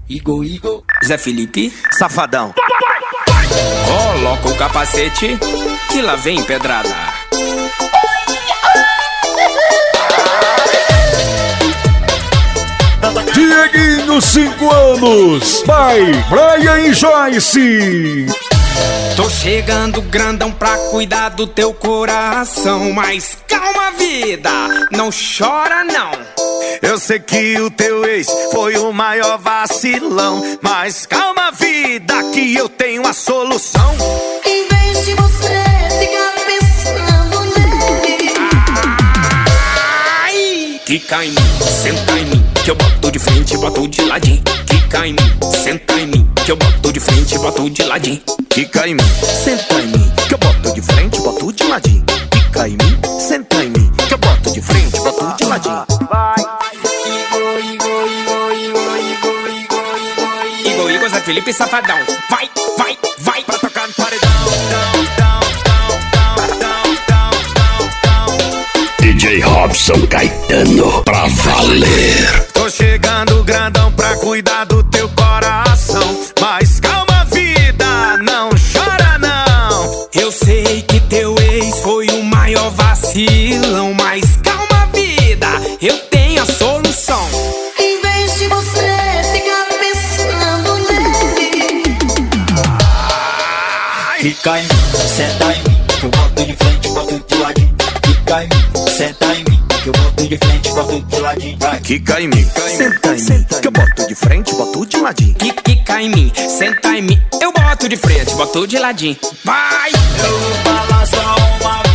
Igor, Zé Felipe, Safadão. coloca o capacete que lá vem pedrada. Dieguinho, 5 anos, pai, Brian e Joyce. Tô chegando grandão pra cuidar do teu coração, mas calma vida, não chora não. Eu sei que o teu ex foi o maior vacilão, mas calma vida que eu tenho a solução. Em vez de você ficar pensando nele, Ai, quica em mim, senta em mim, que eu boto de frente e boto de ladinho. Quica em mim, senta em mim, que eu boto de frente e boto de ladinho. Quica em mim, senta em mim, que eu boto de frente, boto de ladinho. Quica em mim, senta em mim, que eu boto de frente, boto de ladinho. Igor, Zé Felipe, Safadão. Vai, Pra tocar no paredão. DJ Robson Caetano, pra valer. Tô chegando grandão pra cuidar do teu coração, mas calma vida, não chora não. eu sei que teu ex foi o maior vacilão, mas calma vida, eu tenho a solução. em vez de você ficar pensando nele, Fica em mim, senta em mim, que eu boto de frente, boto de ladinho. Fica em mim, senta em mim, que eu boto de frente, boto de ladinho. Vai. Quica em mim, senta em mim, que eu boto de frente, boto de ladinho. Quica em mim, senta em mim, eu boto de frente, boto de ladinho. Vai! Eu vou falar só uma